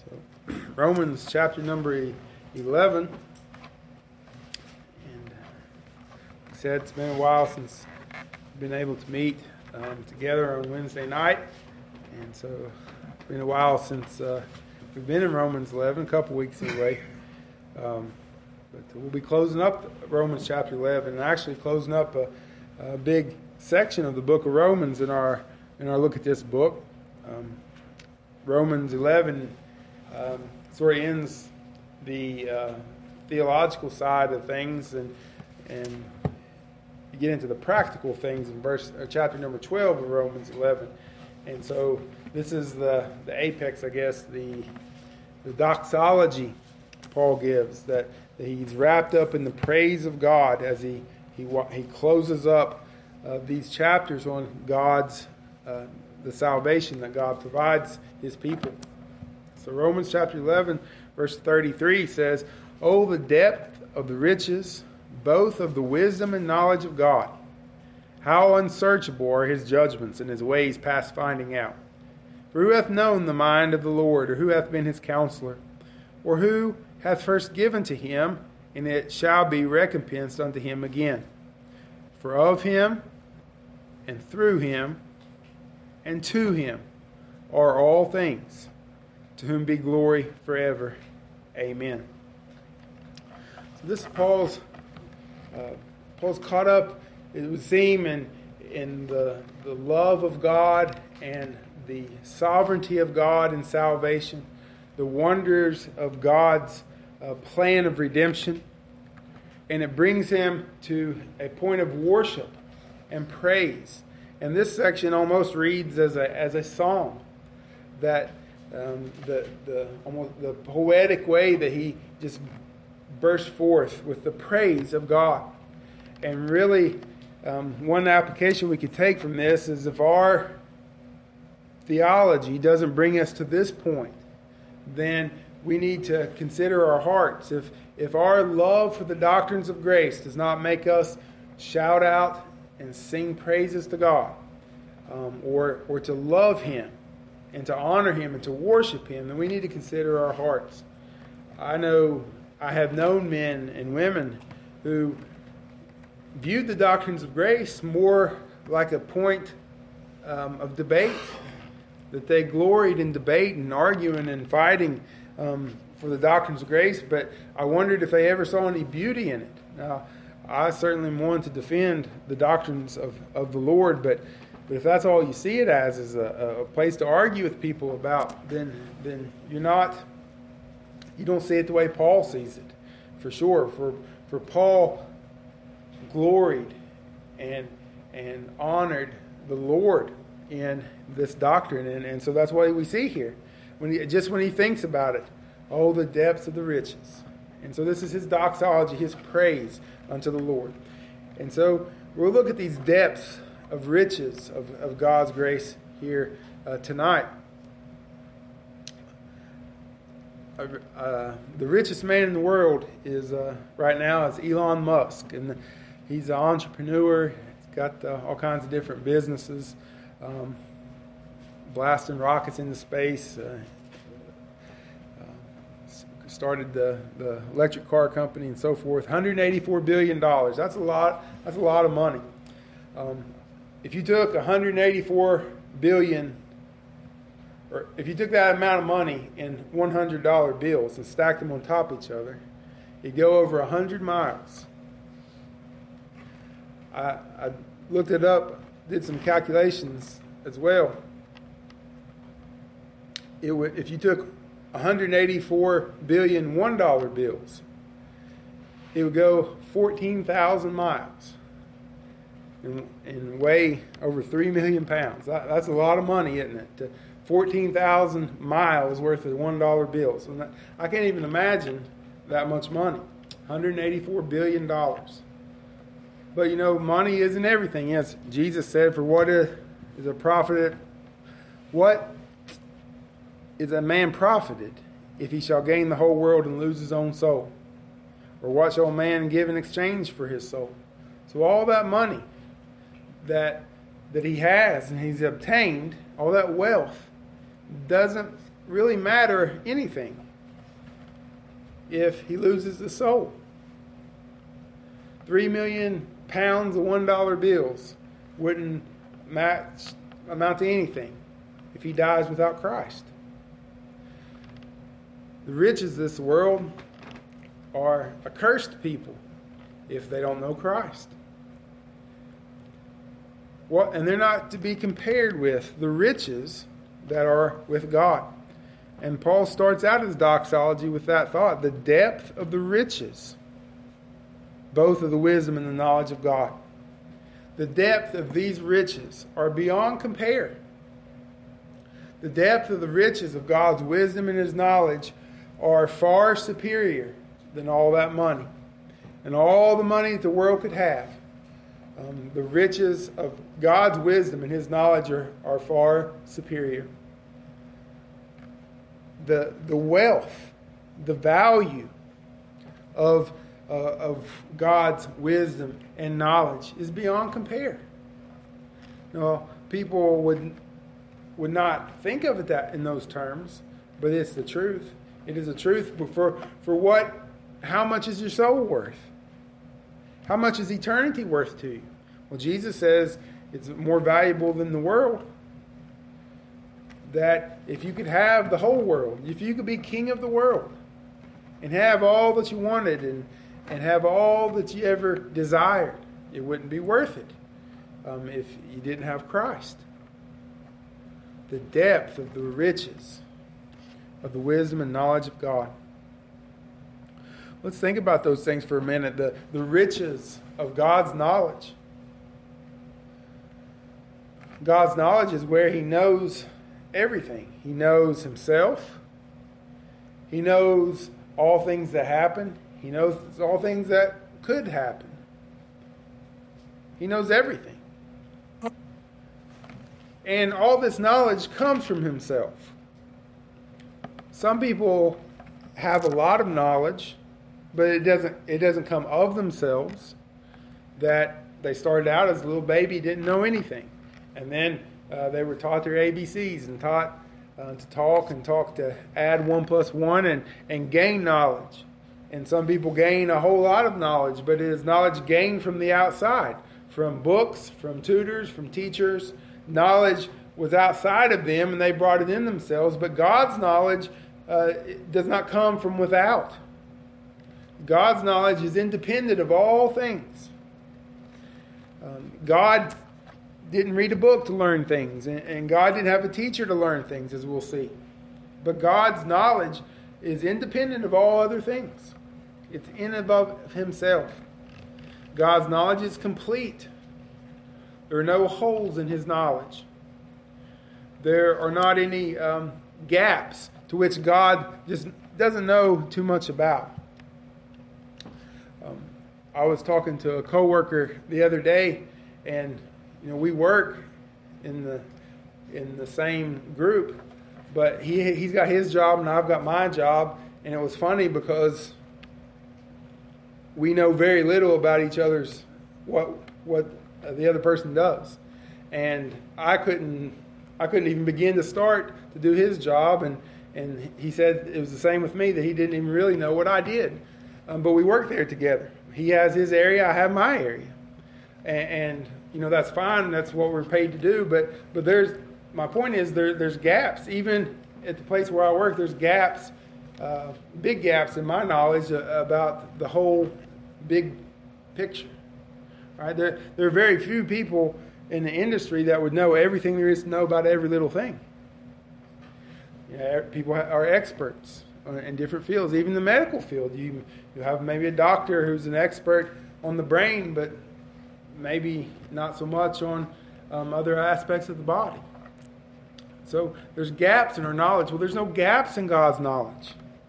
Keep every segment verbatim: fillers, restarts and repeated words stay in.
So, Romans chapter number eleven. And uh, like I said, it's been a while since we've been able to meet um, together on Wednesday night. And so it's been a while since uh, we've been in Romans eleven, a couple weeks anyway. Um, but we'll be closing up Romans chapter eleven, and actually closing up a, a big section of the book of Romans in our in our look at this book. Um, Romans eleven um, sort of ends the uh, theological side of things, and and you get into the practical things in verse or chapter number twelve of Romans eleven. And so this is the, the apex, I guess, the the doxology Paul gives, that, that he's wrapped up in the praise of God as he he he closes up uh, these chapters on God's uh, the salvation that God provides His people. So Romans chapter eleven, verse thirty-three says, "Oh, the depth of the riches, both of the wisdom and knowledge of God! How unsearchable are His judgments, and His ways past finding out! For who hath known the mind of the Lord, or who hath been His counselor? Or who hath first given to Him, and it shall be recompensed unto Him again? For of Him, and through Him, and to Him are all things, to whom be glory forever. Amen." So this is Paul's, uh, Paul's caught up, it would seem, in, in the, the love of God and the sovereignty of God in salvation, the wonders of God's uh, plan of redemption. And it brings him to a point of worship and praise. And this section almost reads as a as a song, that um, the the almost the poetic way that he just bursts forth with the praise of God. And really, um, one application we could take from this is, if our theology doesn't bring us to this point, then we need to consider our hearts. If if our love for the doctrines of grace does not make us shout out and sing praises to God, um, or or to love Him and to honor Him and to worship Him, then we need to consider our hearts. I know I have known men and women who viewed the doctrines of grace more like a point um, of debate, that they gloried in debate and arguing and fighting um, for the doctrines of grace, but I wondered if they ever saw any beauty in it. Now, I certainly want to defend the doctrines of, of the Lord, but but if that's all you see it as, is a, a place to argue with people about, then then you're not, you don't see it the way Paul sees it, for sure. For for Paul gloried and and honored the Lord in this doctrine, and, and so that's what we see here. When he, just when he thinks about it, oh, the depths of the riches. And so this is his doxology, his praise unto the Lord. And so we'll look at these depths of riches of, of God's grace here uh, tonight. Uh, uh, the richest man in the world is uh, right now is Elon Musk, and he's an entrepreneur. He's got uh, all kinds of different businesses, um, blasting rockets into space. Uh, started the, the electric car company and so forth. one hundred eighty-four billion dollars. That's a lot. That's a lot of money. Um, if you took one hundred eighty-four billion, or if you took that amount of money in one hundred dollar bills and stacked them on top of each other, you'd go over one hundred miles. I, I looked it up, did some calculations as well. It would, if you took one hundred eighty-four billion one dollar bills, it would go fourteen thousand miles and, and weigh over three million pounds. That, that's a lot of money, isn't it? To fourteen thousand miles worth of one dollar bills. And that, I can't even imagine that much money. one hundred eighty-four billion dollars. But you know, money isn't everything. Yes, Jesus said, "For what is, is a profit? What is a man profited if he shall gain the whole world and lose his own soul? Or what shall a man give in exchange for his soul?" So all that money that that he has and he's obtained, all that wealth, doesn't really matter anything if he loses his soul. Three million pounds of one dollar bills wouldn't match, amount to anything if he dies without Christ. The riches of this world are accursed people if they don't know Christ. What, and they're not to be compared with the riches that are with God. And Paul starts out his doxology with that thought, the depth of the riches, both of the wisdom and the knowledge of God. The depth of these riches are beyond compare. The depth of the riches of God's wisdom and his knowledge are far superior than all that money. And all the money that the world could have. Um, the riches of God's wisdom and his knowledge are, are far superior. The, the wealth, the value of, uh, of God's wisdom and knowledge is beyond compare. Now, people would, would not think of it that in those terms, but it's the truth. It is the truth. But for, for what, how much is your soul worth? How much is eternity worth to you? Well, Jesus says it's more valuable than the world. That if you could have the whole world, if you could be king of the world and have all that you wanted and, and have all that you ever desired, it wouldn't be worth it um, if you didn't have Christ. The depth of the riches of the wisdom and knowledge of God. Let's think about those things for a minute. The, the riches of God's knowledge. God's knowledge is where he knows everything. He knows himself. He knows all things that happen. He knows all things that could happen. He knows everything. And all this knowledge comes from himself. Some people have a lot of knowledge, but it doesn't it doesn't come of themselves. That they started out as a little baby, didn't know anything. And then uh, they were taught their A B Cs and taught uh, to talk and talk to add one plus one and, and gain knowledge. And some people gain a whole lot of knowledge, but it is knowledge gained from the outside, from books, from tutors, from teachers. Knowledge was outside of them and they brought it in themselves, but God's knowledge uh, does not come from without. God's knowledge is independent of all things. Um, God didn't read a book to learn things, and, and God didn't have a teacher to learn things, as we'll see. But God's knowledge is independent of all other things. It's in and of himself. God's knowledge is complete. There are no holes in his knowledge. There are not any um, gaps to which God just doesn't know too much about. Um, I was talking to a coworker the other day, and you know we work in the in the same group, but he he's got his job and I've got my job, and it was funny because we know very little about each other's what what the other person does, and I couldn't I couldn't even begin to start to do his job, and and he said it was the same with me, that he didn't even really know what I did, um, but we worked there together. He has his area, I have my area, and, and you know that's fine. That's what we're paid to do. But but there's my point is there there's gaps even at the place where I work. There's gaps, uh, big gaps in my knowledge about the whole big picture. Right? There there are very few people in the industry that would know everything there is to know about every little thing. You know, people are experts in different fields, even the medical field. You you have maybe a doctor who's an expert on the brain, but maybe not so much on um, other aspects of the body. So there's gaps in our knowledge. Well, there's no gaps in God's knowledge.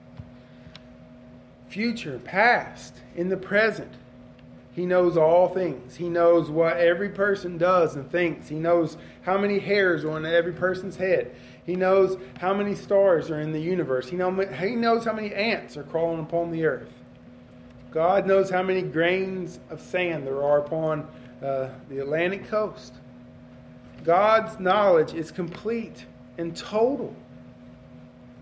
Future, past, in the present. He knows all things. He knows what every person does and thinks. He knows how many hairs are on every person's head. He knows how many stars are in the universe. He, know, he knows how many ants are crawling upon the earth. God knows how many grains of sand there are upon uh, the Atlantic coast. God's knowledge is complete and total.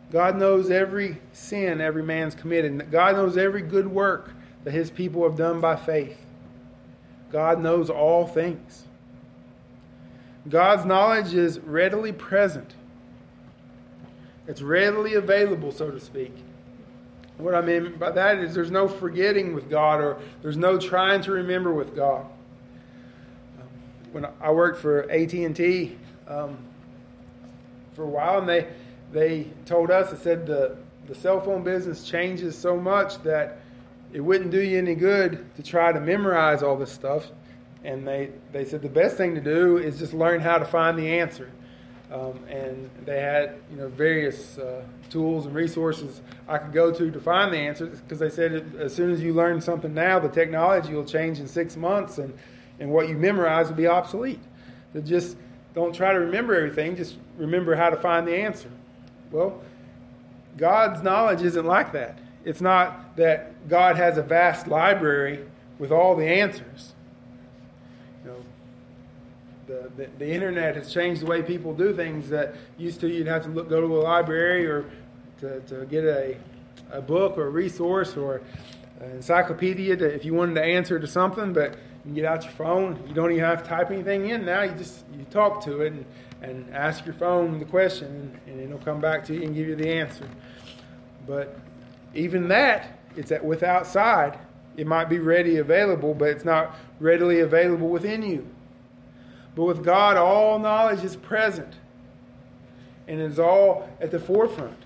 God knows every sin every man's committed. God knows every good work that his people have done by faith. God knows all things. God's knowledge is readily present. It's readily available, so to speak. What I mean by that is there's no forgetting with God, or there's no trying to remember with God. When I worked for A T and T um, for a while, and they they told us, it said the, the cell phone business changes so much that it wouldn't do you any good to try to memorize all this stuff. And they, they said the best thing to do is just learn how to find the answer. Um, and they had, you know, various uh, tools and resources I could go to to find the answers, because they said it, as soon as you learn something now, the technology will change in six months, and, and what you memorize will be obsolete. So just don't try to remember everything, just remember how to find the answer. Well, God's knowledge isn't like that. It's not that God has a vast library with all the answers. You know, the, the, the internet has changed the way people do things. That used to you'd have to look, go to a library or to, to get a, a book or a resource or an encyclopedia to, if you wanted to answer to something, but you get out your phone. You don't even have to type anything in now. You just you talk to it and, and ask your phone the question, and, and it'll come back to you and give you the answer. But even that, it's at, with outside. It might be ready available, but it's not readily available within you. But with God, all knowledge is present, and it's all at the forefront.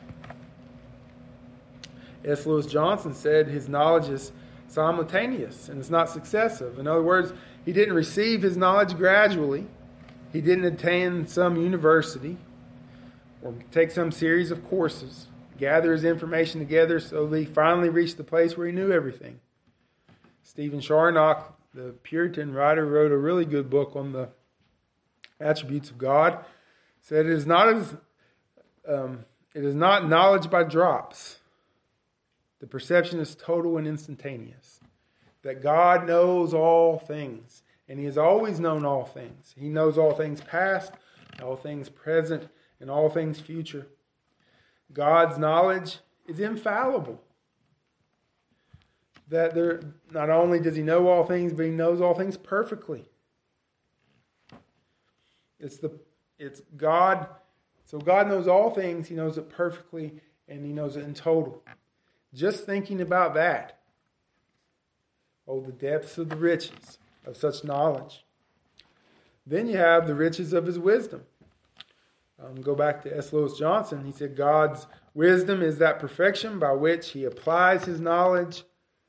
S. Lewis Johnson said his knowledge is simultaneous and it's not successive. In other words, he didn't receive his knowledge gradually. He didn't attend some university or take some series of courses, gather his information together so that he finally reached the place where he knew everything. Stephen Charnock, the Puritan writer, wrote a really good book on the attributes of God. Said it is not as um, it is not knowledge by drops. The perception is total and instantaneous. That God knows all things, and He has always known all things. He knows all things past, all things present, and all things future. God's knowledge is infallible. That there, not only does He know all things, but He knows all things perfectly. It's the it's God. So God knows all things. He knows it perfectly, and He knows it in total. Just thinking about that. Oh, the depths of the riches of such knowledge. Then you have the riches of His wisdom. Um, go back to S. Lewis Johnson. He said God's wisdom is that perfection by which He applies His knowledge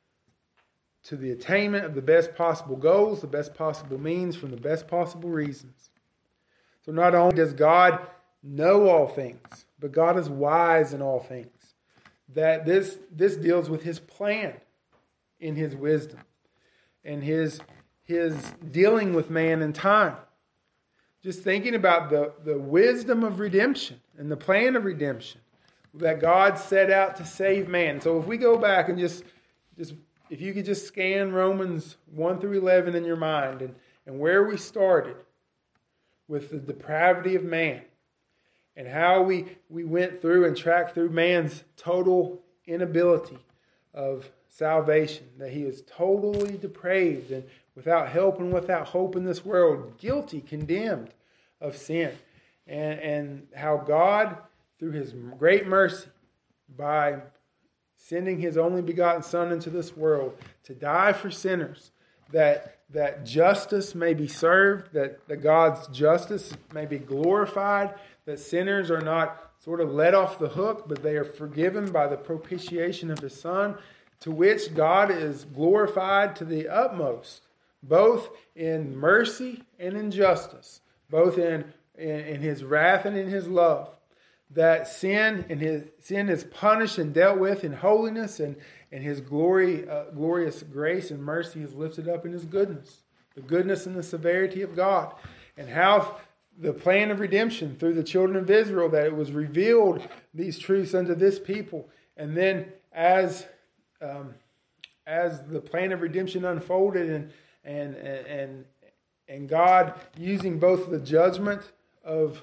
to the attainment of the best possible goals, the best possible means, from the best possible reasons. So not only does God know all things, but God is wise in all things. That this this deals with His plan in His wisdom and His His dealing with man in time. Just thinking about the, the wisdom of redemption and the plan of redemption that God set out to save man. So if we go back and just, just if you could just scan Romans one through eleven in your mind, and, and where we started with the depravity of man, and how we, we went through and tracked through man's total inability of salvation, that he is totally depraved and without help and without hope in this world, guilty, condemned of sin. And, and how God, through His great mercy, by sending His only begotten Son into this world to die for sinners, that, that justice may be served, that, that God's justice may be glorified, that sinners are not sort of let off the hook, but they are forgiven by the propitiation of His Son, to which God is glorified to the utmost, both in mercy and in justice, both in, in, in His wrath and in His love. That sin and his sin is punished and dealt with in holiness, and, and His glory, uh, glorious grace and mercy is lifted up in His goodness, the goodness and the severity of God, and how the plan of redemption through the children of Israel, that it was revealed these truths unto this people. And then as um, as the plan of redemption unfolded, and and and and God using both the judgment of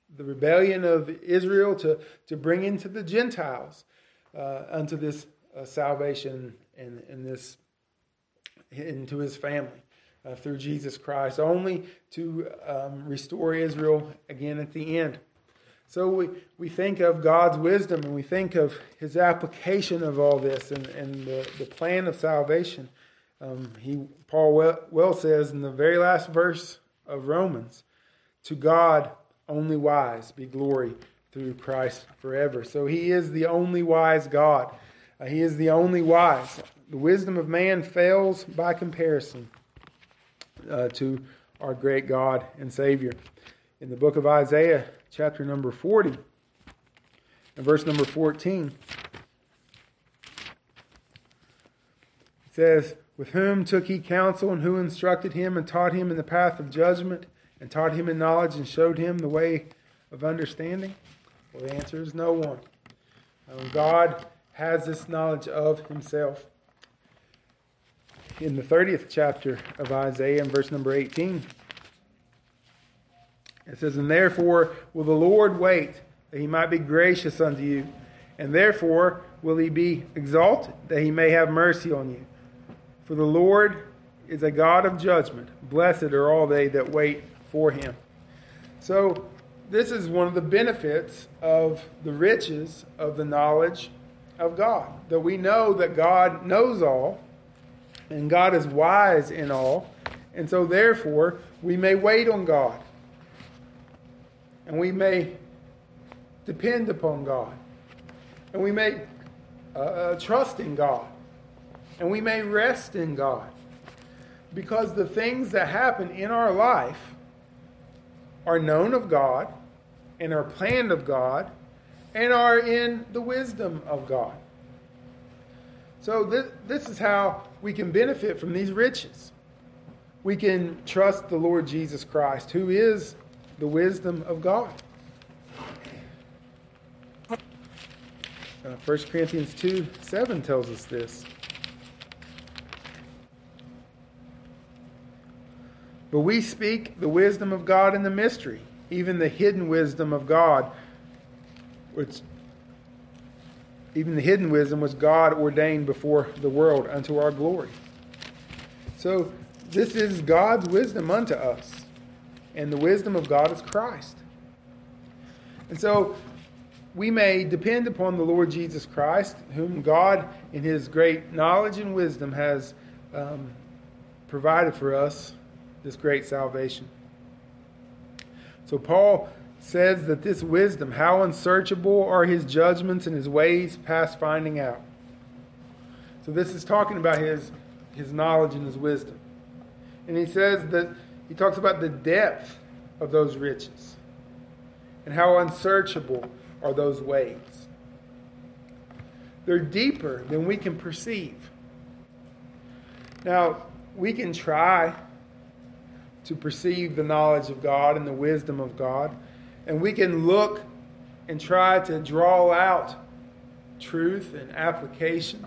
the rebellion of Israel to, to bring into the Gentiles uh, unto this uh, salvation and, and this into his family uh, through Jesus Christ, only to um, restore Israel again at the end. So we, we think of God's wisdom and we think of his application of all this and, and the, the plan of salvation. Um, he Paul well, well says in the very last verse of Romans, to God only wise be glory through Christ forever. So he is the only wise God. Uh, he is the only wise. The wisdom of man fails by comparison uh, to our great God and Savior. In the book of Isaiah, chapter number forty, and verse number fourteen, it says, with whom took he counsel, and who instructed him, and taught him in the path of judgment, and taught him in knowledge, and showed him the way of understanding? Well, the answer is no one. Um, God has this knowledge of himself. In the thirtieth chapter of Isaiah, in verse number eighteen, it says, and therefore will the Lord wait, that he might be gracious unto you, and therefore will he be exalted, that he may have mercy on you. For the Lord is a God of judgment. Blessed are all they that wait for him. So this is one of the benefits of the riches of the knowledge of God, that we know that God knows all, and God is wise in all, and so therefore we may wait on God, and we may depend upon God, and we may uh, trust in God, and we may rest in God, because the things that happen in our life are known of God, and are planned of God, and are in the wisdom of God. So this, this is how we can benefit from these riches. We can trust the Lord Jesus Christ, who is the wisdom of God. Uh, First Corinthians two seven tells us this. But we speak the wisdom of God in the mystery, even the hidden wisdom of God, which even the hidden wisdom was God ordained before the world unto our glory. So this is God's wisdom unto us. And the wisdom of God is Christ. And so we may depend upon the Lord Jesus Christ, whom God in his great knowledge and wisdom has um, provided for us this great salvation. So Paul says that this wisdom, how unsearchable are his judgments and his ways past finding out. So this is talking about his, his knowledge and his wisdom. And he says that he talks about the depth of those riches and how unsearchable are those ways. They're deeper than we can perceive. Now, we can try to perceive the knowledge of God and the wisdom of God, and we can look and try to draw out truth and application.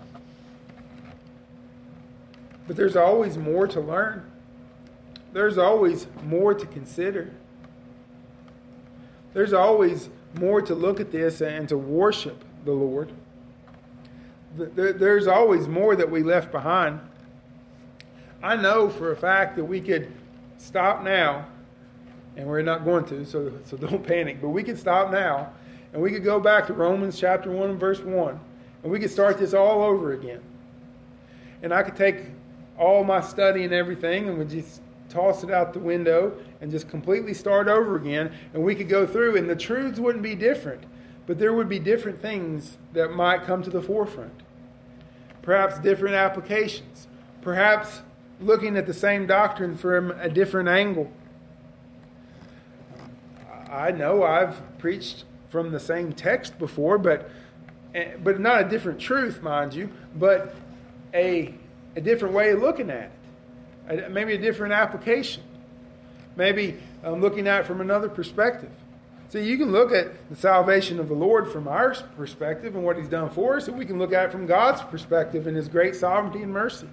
But there's always more to learn. There's always more to consider. There's always more to look at this and to worship the Lord. There's always more that we left behind. I know for a fact that we could stop now, and we're not going to, so, so don't panic, but we could stop now, and we could go back to Romans chapter one and verse one, and we could start this all over again. And I could take all my study and everything, and we just toss it out the window and just completely start over again, and we could go through, and the truths wouldn't be different, but there would be different things that might come to the forefront. Perhaps different applications. Perhaps looking at the same doctrine from a different angle. I know I've preached from the same text before, but but not a different truth, mind you, but a a different way of looking at it. Maybe a different application. Maybe um, looking at it from another perspective. So you can look at the salvation of the Lord from our perspective and what He's done for us, and we can look at it from God's perspective and His great sovereignty and mercy.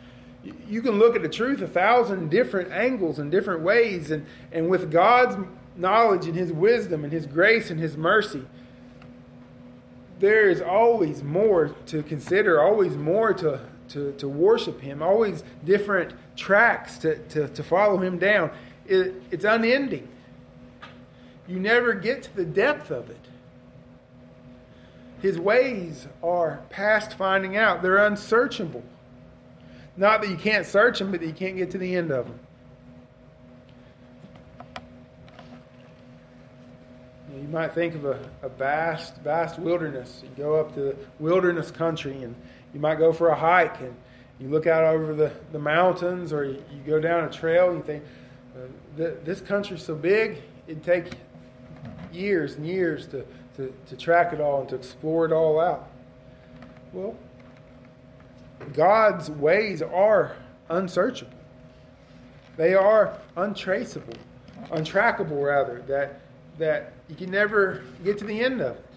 You can look at the truth a thousand different angles and different ways, and, and with God's knowledge and His wisdom and His grace and His mercy, there is always more to consider, always more to, to, to worship Him, always different tracks to, to, to follow Him down. It, it's unending. You never get to the depth of it. His ways are past finding out. They're unsearchable. Not that you can't search them, but that you can't get to the end of them. You might think of a, a vast, vast wilderness. You go up to the wilderness country and you might go for a hike and you look out over the, the mountains, or you, you go down a trail and you think, uh, th- this country's so big, it'd take years and years to, to, to track it all and to explore it all out. Well, God's ways are unsearchable. They are untraceable, untrackable rather, that that you can never get to the end of it.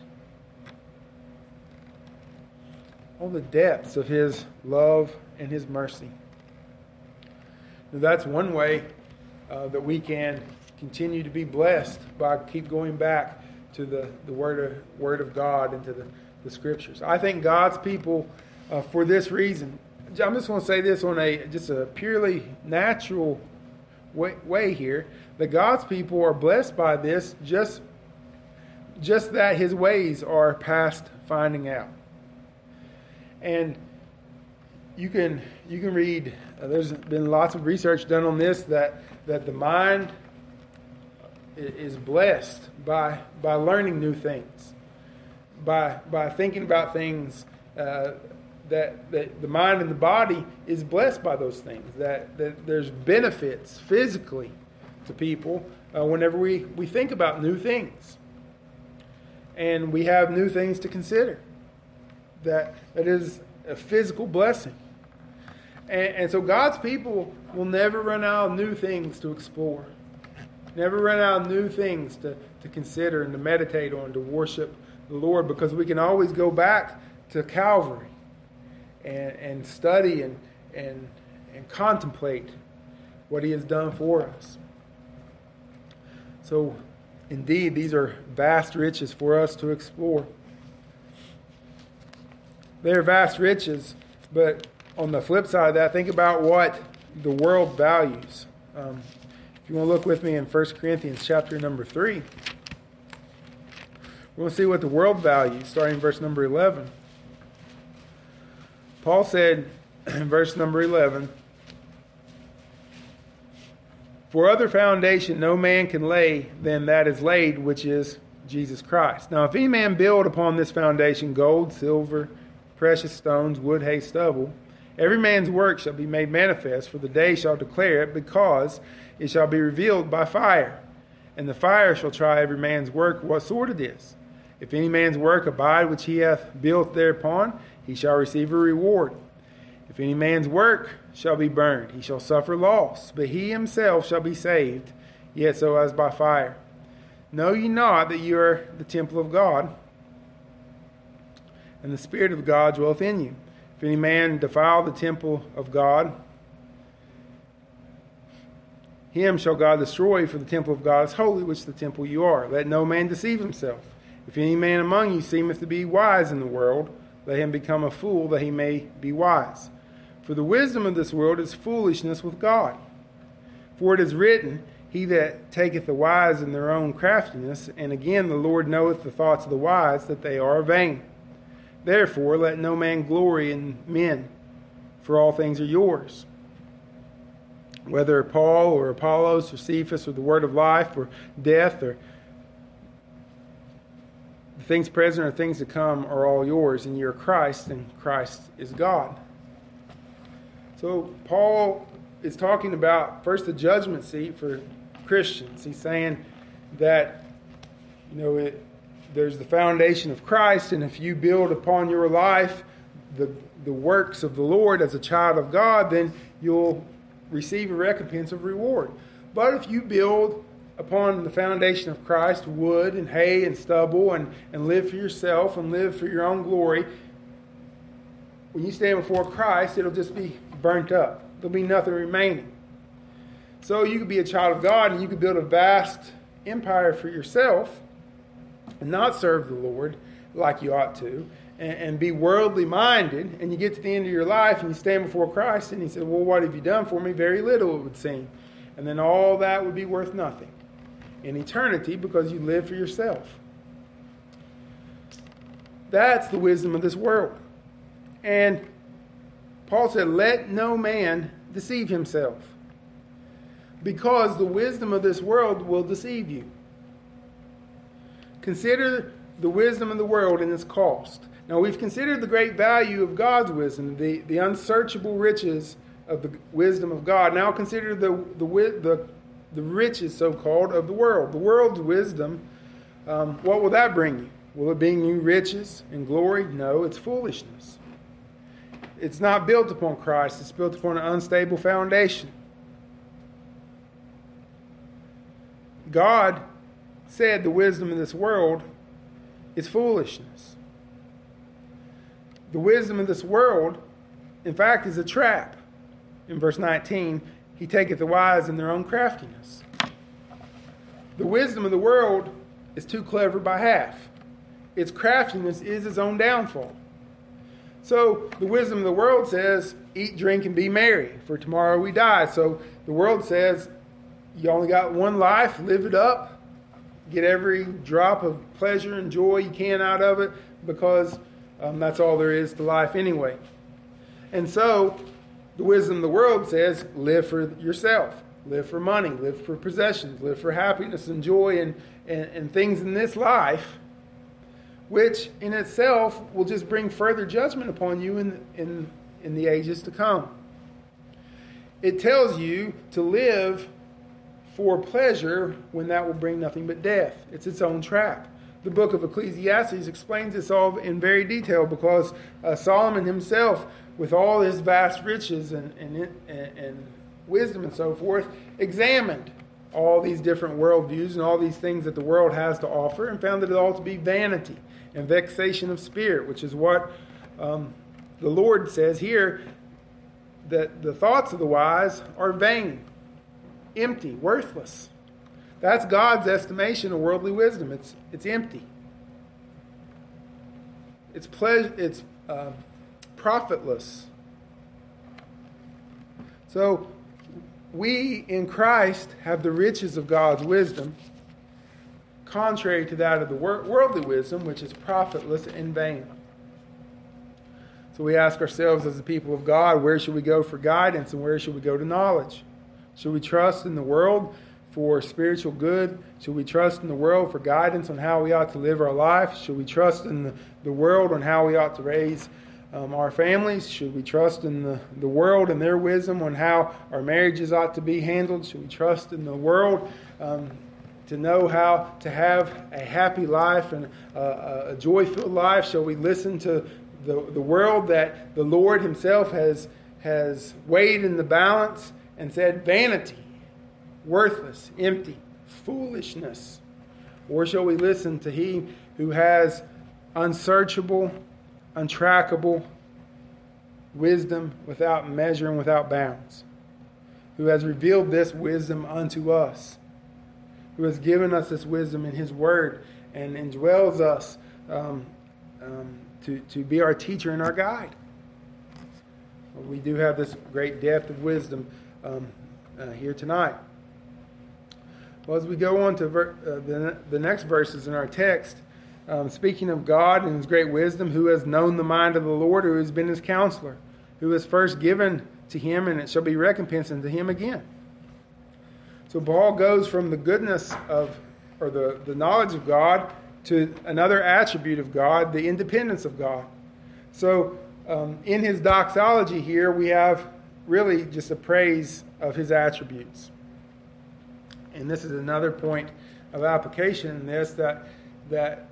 All the depths of His love and His mercy. Now, that's one way uh, that we can continue to be blessed, by keep going back to the, the Word of, Word of God and to the, the Scriptures. I think God's people, uh, for this reason, I'm just going to say this on a just a purely natural way, way here, that God's people are blessed by this, just, just that His ways are past finding out. And you can you can read, uh, there's been lots of research done on this, that, that the mind is blessed by by learning new things, by by thinking about things, uh, that, that the mind and the body is blessed by those things, that, that there's benefits physically to people uh, whenever we, we think about new things. And we have new things to consider. That that is a physical blessing. And, and so God's people will never run out of new things to explore. Never run out of new things to, to consider and to meditate on, to worship the Lord, because we can always go back to Calvary and, and study and, and, and contemplate what He has done for us. So, indeed, these are vast riches for us to explore. They're vast riches, but on the flip side of that, think about what the world values. Um, if you want to look with me in First Corinthians chapter number three, we're going to see what the world values, starting in verse number eleven. Paul said in verse number eleven, "For other foundation no man can lay than that is laid, which is Jesus Christ. Now if any man build upon this foundation gold, silver, precious stones, wood, hay, stubble, every man's work shall be made manifest, for the day shall declare it, because it shall be revealed by fire. And the fire shall try every man's work what sort it is. If any man's work abide which he hath built thereupon, he shall receive a reward. If any man's work shall be burned, he shall suffer loss, but he himself shall be saved, yet so as by fire. Know ye not that ye are the temple of God, and the Spirit of God dwelleth in you? If any man defile the temple of God, him shall God destroy, for the temple of God is holy, which the temple you are. Let no man deceive himself. If any man among you seemeth to be wise in the world, let him become a fool, that he may be wise. For the wisdom of this world is foolishness with God. For it is written, He that taketh the wise in their own craftiness, and again the Lord knoweth the thoughts of the wise, that they are vain. Therefore let no man glory in men, for all things are yours. Whether Paul or Apollos or Cephas or the word of life or death or the things present or things to come are all yours, and you're Christ, and Christ is God." So Paul is talking about first the judgment seat for Christians. He's saying that, you know, it, there's the foundation of Christ, and if you build upon your life the the works of the Lord as a child of God, then you'll receive a recompense of reward. But if you build upon the foundation of Christ, wood and hay and stubble, and, and live for yourself and live for your own glory, when you stand before Christ, it'll just be burnt up. There'll be nothing remaining. So you could be a child of God and you could build a vast empire for yourself and not serve the Lord like you ought to, and, and be worldly minded, and you get to the end of your life and you stand before Christ and he said, well, what have you done for me? Very little, it would seem. And then all that would be worth nothing in eternity because you live for yourself. That's the wisdom of this world. And Paul said, let no man deceive himself, because the wisdom of this world will deceive you. Consider the wisdom of the world and its cost. Now, we've considered the great value of God's wisdom, the, the unsearchable riches of the wisdom of God. Now consider the, the, the, the riches, so-called, of the world. The world's wisdom, um, what will that bring you? Will it bring you riches and glory? No, it's foolishness. It's not built upon Christ. It's built upon an unstable foundation. God said the wisdom of this world is foolishness. The wisdom of this world, in fact, is a trap. In verse nineteen, he taketh the wise in their own craftiness. The wisdom of the world is too clever by half. Its craftiness is its own downfall. So the wisdom of the world says, eat, drink, and be merry, for tomorrow we die. So the world says, you only got one life, live it up, get every drop of pleasure and joy you can out of it, because um, that's all there is to life anyway. And so the wisdom of the world says, live for yourself, live for money, live for possessions, live for happiness and joy and, and, and things in this life, which in itself will just bring further judgment upon you in, in, in the ages to come. It tells you to live for pleasure when that will bring nothing but death. It's its own trap. The book of Ecclesiastes explains this all in very detail, because uh, Solomon himself, with all his vast riches and, and, and, and wisdom and so forth, examined all these different worldviews and all these things that the world has to offer, and found it all to be vanity and vexation of spirit, which is what um, the Lord says here, that the thoughts of the wise are vain, empty, worthless. That's God's estimation of worldly wisdom. It's it's empty. It's pleasure. It's uh, profitless. So we in Christ have the riches of God's wisdom, contrary to that of the worldly wisdom, which is profitless and vain. So we ask ourselves as the people of God, where should we go for guidance and where should we go to knowledge? Should we trust in the world for spiritual good? Should we trust in the world for guidance on how we ought to live our life? Should we trust in the, the world on how we ought to raise um, our families? Should we trust in the, the world and their wisdom on how our marriages ought to be handled? Should we trust in the world um, to know how to have a happy life and a, a joy-filled life? Shall we listen to the, the world that the Lord himself has, has weighed in the balance and said, vanity, worthless, empty, foolishness? Or shall we listen to he who has unsearchable, untrackable wisdom without measure and without bounds, who has revealed this wisdom unto us, who has given us this wisdom in his word and indwells us um, um, to, to be our teacher and our guide? Well, we do have this great depth of wisdom um, uh, here tonight. Well, as we go on to ver- uh, the, the next verses in our text, um, speaking of God and his great wisdom, who has known the mind of the Lord, who has been his counselor, who has first given to him, and it shall be recompensed unto him again. So Paul goes from the goodness of, or the, the knowledge of God, to another attribute of God, the independence of God. So um, in his doxology here, we have really just a praise of his attributes. And this is another point of application in this, that that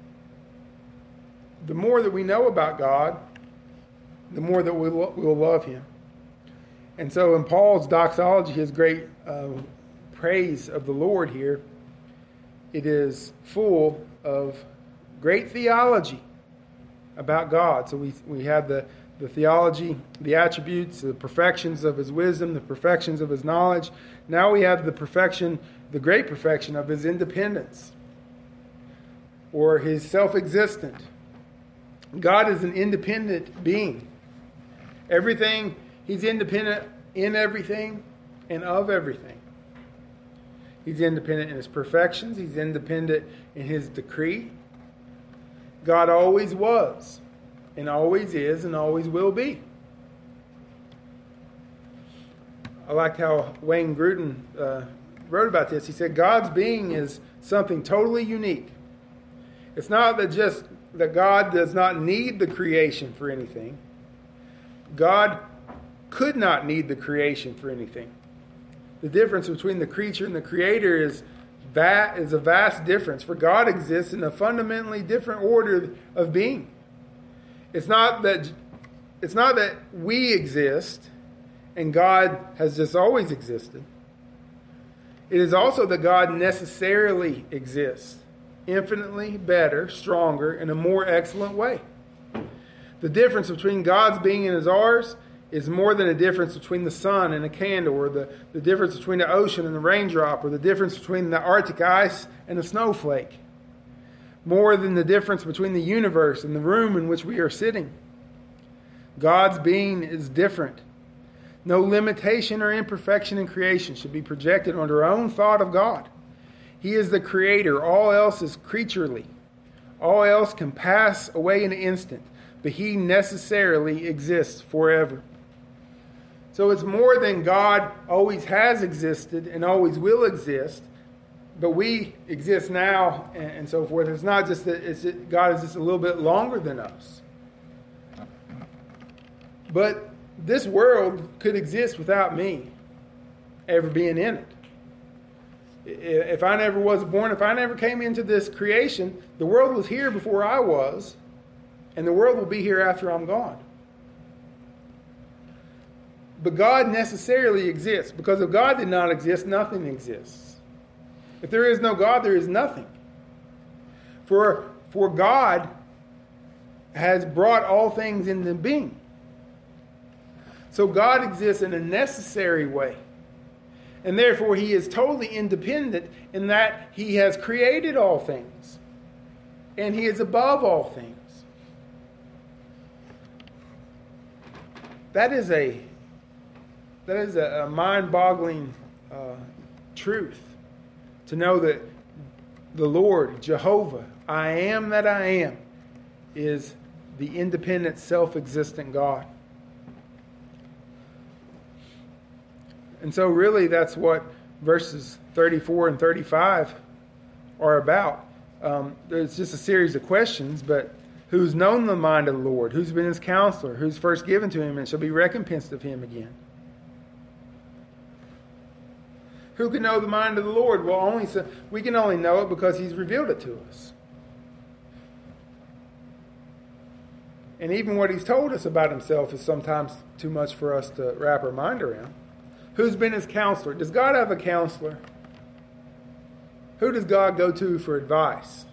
the more that we know about God, the more that we will we'll love him. And so in Paul's doxology, his great uh, praise of the Lord here, it is full of great theology about God. So we we have the, the theology, the attributes, the perfections of his wisdom, the perfections of his knowledge. Now we have the perfection, the great perfection of his independence, or his self-existent. God is an independent being. Everything, he's independent in everything and of everything. He's independent in his perfections. He's independent in his decree. God always was, and always is, and always will be. I liked how Wayne Grudem uh, wrote about this. He said, God's being is something totally unique. It's not that just that God does not need the creation for anything. God could not need the creation for anything. The difference between the creature and the creator is that is a vast difference. For God exists in a fundamentally different order of being. It's not that it's not that we exist and God has just always existed. It is also that God necessarily exists, infinitely better, stronger, in a more excellent way. The difference between God's being and ours is more than a difference between the sun and a candle, or the, the difference between the ocean and the raindrop, or the difference between the Arctic ice and a snowflake. More than the difference between the universe and the room in which we are sitting. God's being is different. No limitation or imperfection in creation should be projected onto our own thought of God. He is the creator. All else is creaturely. All else can pass away in an instant, but he necessarily exists forever. So it's more than God always has existed and always will exist, but we exist now and, and so forth. It's not just that it's, God is just a little bit longer than us. But this world could exist without me ever being in it. If I never was born, if I never came into this creation, the world was here before I was, and the world will be here after I'm gone. But God necessarily exists, because if God did not exist, nothing exists. If there is no God, there is nothing. For, for God has brought all things into being. So God exists in a necessary way. And therefore he is totally independent in that he has created all things. And he is above all things. That is a that is a, a mind-boggling uh, truth. To know that the Lord, Jehovah, I am that I am, is the independent, self-existent God. And so really that's what verses thirty-four and thirty-five are about. Um, there's just a series of questions, but who's known the mind of the Lord? Who's been his counselor? Who's first given to him and shall be recompensed of him again? Who can know the mind of the Lord? Well, only so, we can only know it because he's revealed it to us. And even what he's told us about himself is sometimes too much for us to wrap our mind around. Who's been his counselor? Does God have a counselor? Who does God go to for advice?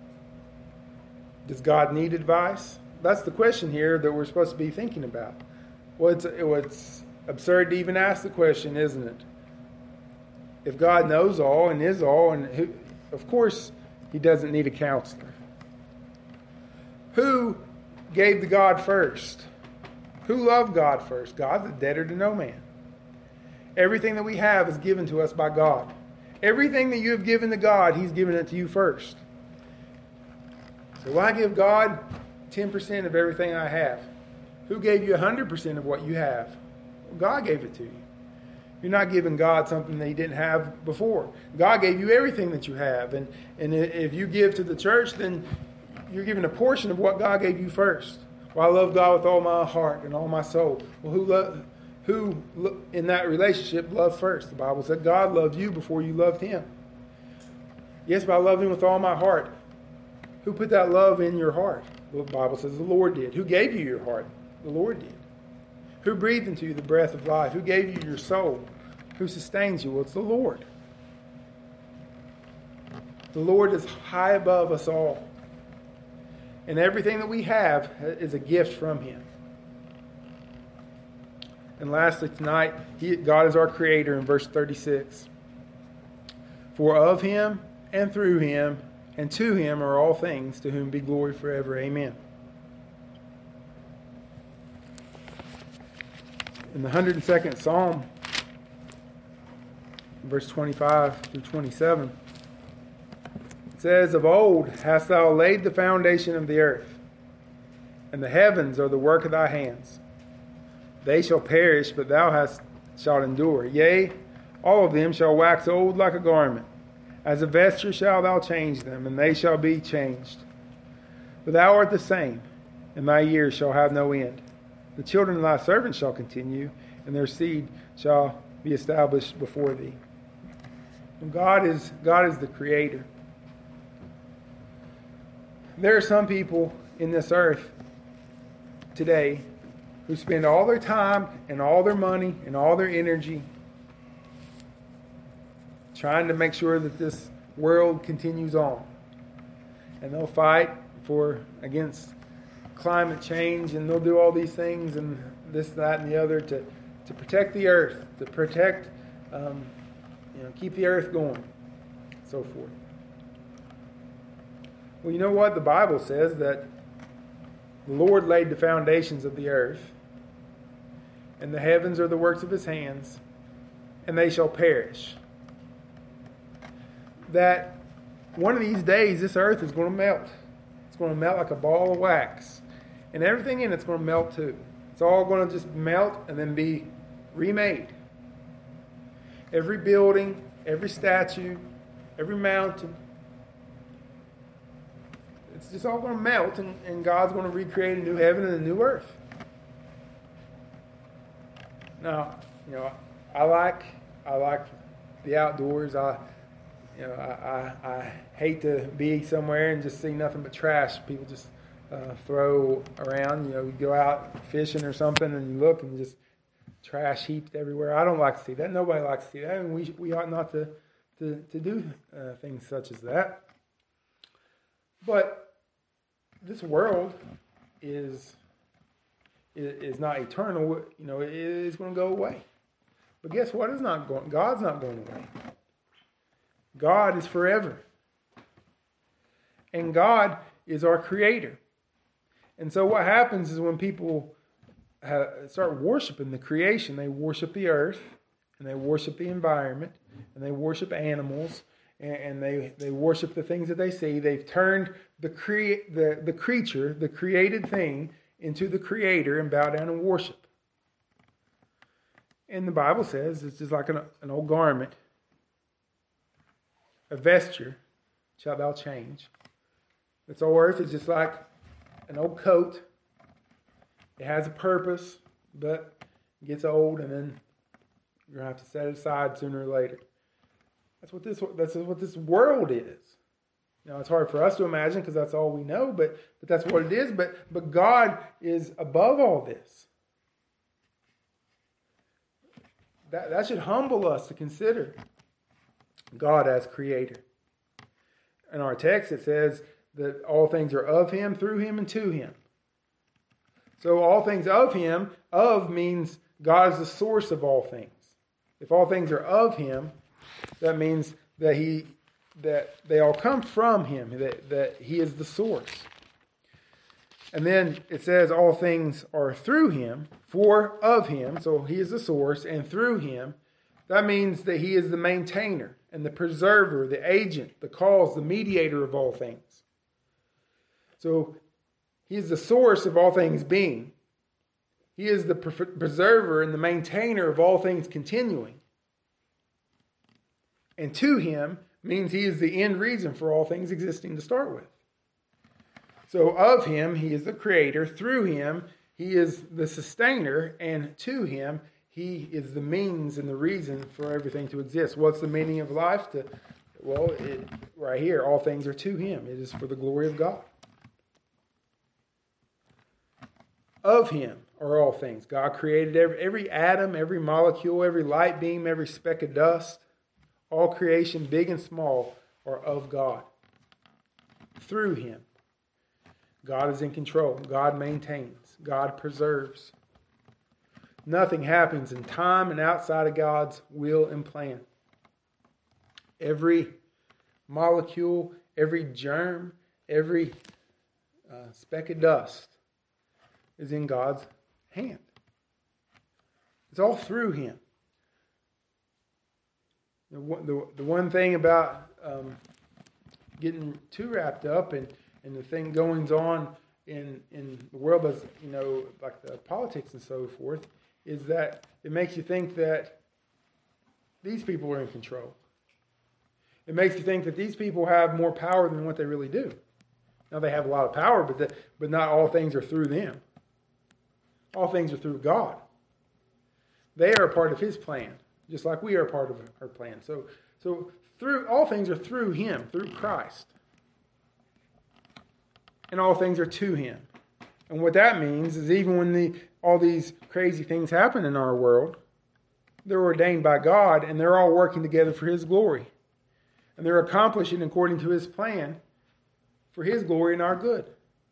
Does God need advice? That's the question here that we're supposed to be thinking about. Well, it's, it's absurd to even ask the question, isn't it? If God knows all and is all, and who, of course he doesn't need a counselor. Who gave to God first? Who loved God first? God's a debtor to no man. Everything that we have is given to us by God. Everything that you have given to God, he's given it to you first. So why give God ten percent of everything I have? Who gave you one hundred percent of what you have? Well, God gave it to you. You're not giving God something that he didn't have before. God gave you everything that you have. And, and if you give to the church, then you're giving a portion of what God gave you first. Well, I love God with all my heart and all my soul. Well, who loved... Who, in that relationship, loved first? The Bible said God loved you before you loved him. Yes, but I love him with all my heart. Who put that love in your heart? Well, the Bible says the Lord did. Who gave you your heart? The Lord did. Who breathed into you the breath of life? Who gave you your soul? Who sustains you? Well, it's the Lord. The Lord is high above us all. And everything that we have is a gift from him. And lastly tonight, he, God is our creator in verse thirty-six. For of him and through him and to him are all things, to whom be glory forever. Amen. In the one hundred second Psalm, verse twenty-five through twenty-seven, it says, Of old hast thou laid the foundation of the earth, and the heavens are the work of thy hands. They shall perish, but thou hast shalt endure. Yea, all of them shall wax old like a garment. As a vesture shalt thou change them, and they shall be changed. But thou art the same, and thy years shall have no end. The children of thy servants shall continue, and their seed shall be established before thee. And God is God is the creator. There are some people in this earth today who spend all their time and all their money and all their energy trying to make sure that this world continues on. And they'll fight for against climate change, and they'll do all these things and this, that, and the other to, to protect the earth, to protect, um, you know, keep the earth going, so forth. Well, you know what? The Bible says that the Lord laid the foundations of the earth, and the heavens are the works of his hands, and they shall perish. That one of these days this earth is going to melt. It's going to melt like a ball of wax. And everything in it's going to melt too. It's all going to just melt and then be remade. Every building, every statue, every mountain, it's just all going to melt, and, and God's going to recreate a new heaven and a new earth. Now, you know, I like I like the outdoors. I you know I, I, I hate to be somewhere and just see nothing but trash. People just uh, throw around. You know, you go out fishing or something and you look and just trash heaped everywhere. I don't like to see that. Nobody likes to see that, and we we ought not to to to do uh, things such as that. But this world is is not eternal. You know, it is going to go away. But guess what? It's not going. God's not going away. God is forever, and God is our creator. And so, what happens is when people have, start worshiping the creation, they worship the earth, and they worship the environment, and they worship animals, and, and they they worship the things that they see. They've turned the crea- the the creature, the created thing, into the creator and bow down and worship. And the Bible says it's just like an, an old garment, a vesture shalt thou change. This old earth is just like an old coat. It has a purpose, but it gets old, and then you're going to have to set it aside sooner or later. That's what this that's what this world is. Now, it's hard for us to imagine because that's all we know, but, but that's what it is. But, but God is above all this. That, that should humble us to consider God as creator. In our text, it says that all things are of him, through him, and to him. So all things of him, of means God is the source of all things. If all things are of him, that means that he... that they all come from him, that, that he is the source. And then it says all things are through him, for of him, so he is the source, and through him. That means that he is the maintainer and the preserver, the agent, the cause, the mediator of all things. So he is the source of all things being. He is the preserver and the maintainer of all things continuing. And to him means he is the end reason for all things existing to start with. So of him, he is the creator. Through him, he is the sustainer. And to him, he is the means and the reason for everything to exist. What's the meaning of life? To, well, it, right here, all things are to him. It is for the glory of God. Of him are all things. God created every, every atom, every molecule, every light beam, every speck of dust. All creation, big and small, are of God. Through him. God is in control. God maintains. God preserves. Nothing happens in time and outside of God's will and plan. Every molecule, every germ, every uh, speck of dust is in God's hand. It's all through Him. The, the, the one thing about um, getting too wrapped up in, in the thing goings on in, in the world, as you know, like the politics and so forth, is that it makes you think that these people are in control. It makes you think that these people have more power than what they really do. Now, they have a lot of power, but the, but not all things are through them. All things are through God. They are a part of His plan, just like we are a part of her plan. So, so through all things are through Him, through Christ. And all things are to Him. And what that means is even when the all these crazy things happen in our world, they're ordained by God, and they're all working together for His glory. And they're accomplishing according to His plan for His glory and our good.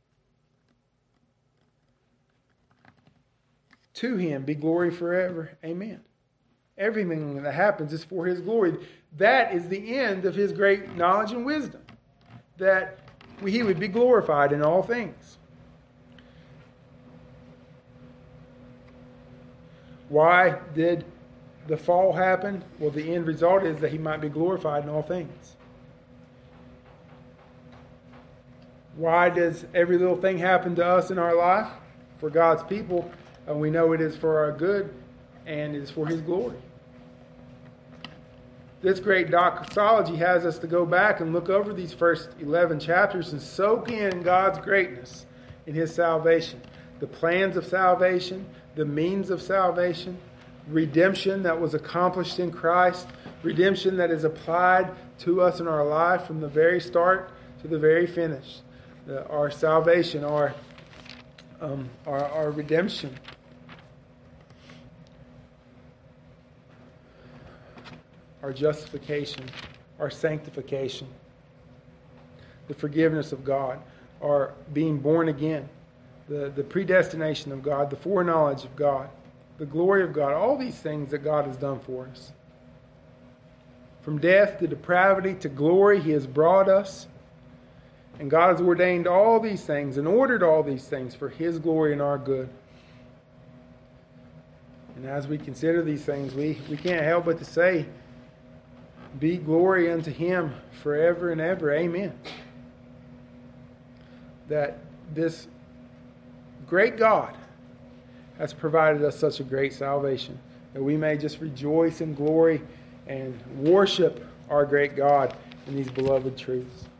To Him be glory forever. Amen. Everything that happens is for His glory. That is the end of His great knowledge and wisdom. That He would be glorified in all things. Why did the fall happen? Well, the end result is that He might be glorified in all things. Why does every little thing happen to us in our life? For God's people, and we know it is for our good and it is for His glory. This great doxology has us to go back and look over these first eleven chapters and soak in God's greatness in His salvation. The plans of salvation, the means of salvation, redemption that was accomplished in Christ, redemption that is applied to us in our life from the very start to the very finish. The, our salvation, our, um, our, our redemption. Our justification, our sanctification, the forgiveness of God, our being born again, the, the predestination of God, the foreknowledge of God, the glory of God, all these things that God has done for us. From death to depravity to glory, He has brought us. And God has ordained all these things and ordered all these things for His glory and our good. And as we consider these things, we, we can't help but to say, be glory unto Him forever and ever. Amen. That this great God has provided us such a great salvation, that we may just rejoice in glory and worship our great God in these beloved truths.